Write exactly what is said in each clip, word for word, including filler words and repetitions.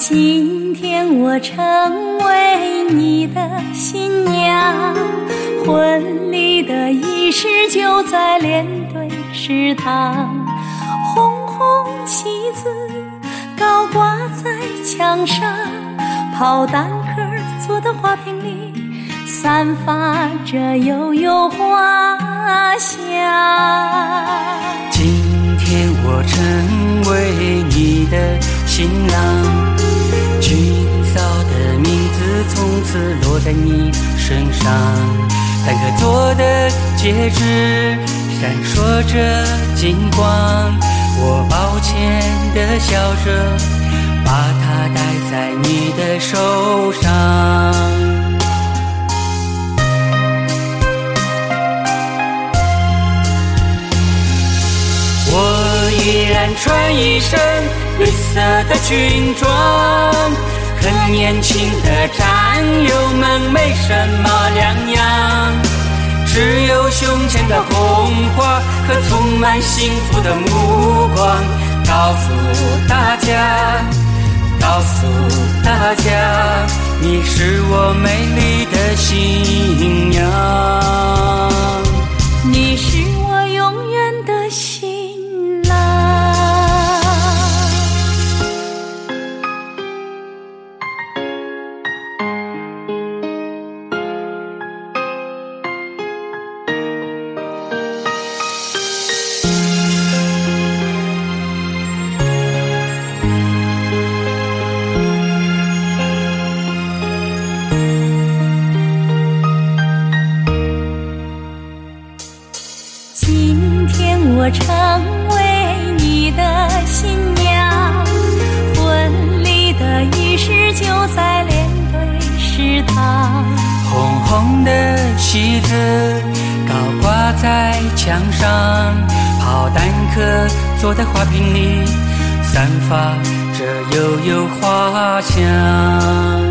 今天我成为你的新娘，婚礼的仪式就在连队食堂，红红旗子高挂在墙上，炮弹壳做的花瓶里散发着悠悠花香。 今天我成为你的新郎，君嫂的名字从此落在你身上，单颗做的戒指闪烁着金光，我抱歉地笑着把它戴在你的手上。我依然穿一身绿色的军装，和年轻的战友们没什么两样，只有胸前的红花和充满幸福的目光，告诉大家，告诉大家，你是我美丽的新娘， 你是我永远的新郎。今天我成为你的新娘，婚礼的仪式就在连队食堂， 红红的旗子高挂在墙上，炮弹壳坐在花瓶里散发着悠悠花香。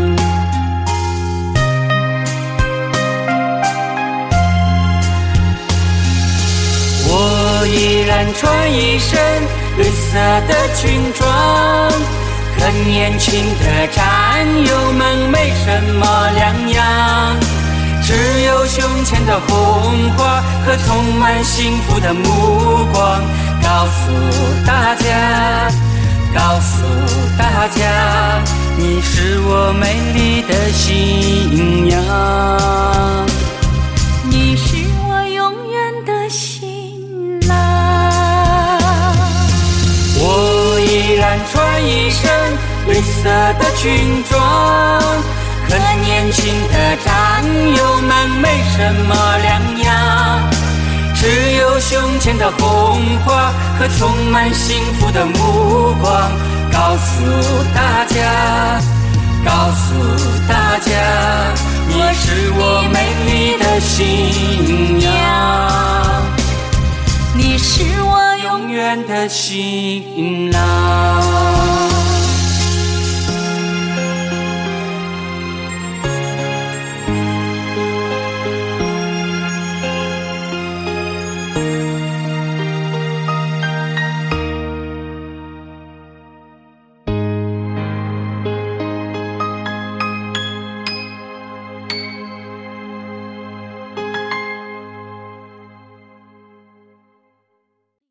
我依然穿一身绿色的军装，和年轻的战友们没什么两样，只有胸前的红花和充满幸福的目光，告诉大家，告诉大家，你是我美丽的新娘， 你是我永远的新郎。 我依然穿一身绿色的军装，和年轻的战友们没什么两样，只有胸前的红花和充满幸福的目光，告诉大家，告诉大家，你是我美丽的新娘， 你是我永远的新郎。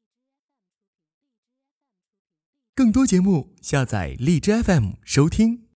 更多节目，下载荔枝 F M 收听。